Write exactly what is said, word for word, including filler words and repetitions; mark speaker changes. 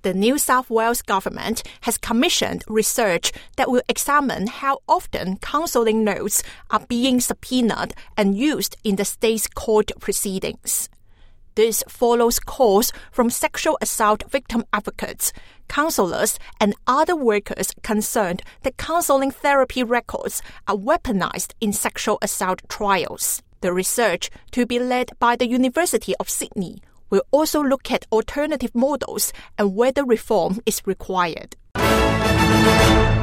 Speaker 1: The New South Wales government has commissioned research that will examine how often counselling notes are being subpoenaed and used in the state's court proceedings. This follows calls from sexual assault victim advocates, counsellors, and other workers concerned that counselling therapy records are weaponized in sexual assault trials. The research, to be led by the University of Sydney, will also look at alternative models and whether reform is required.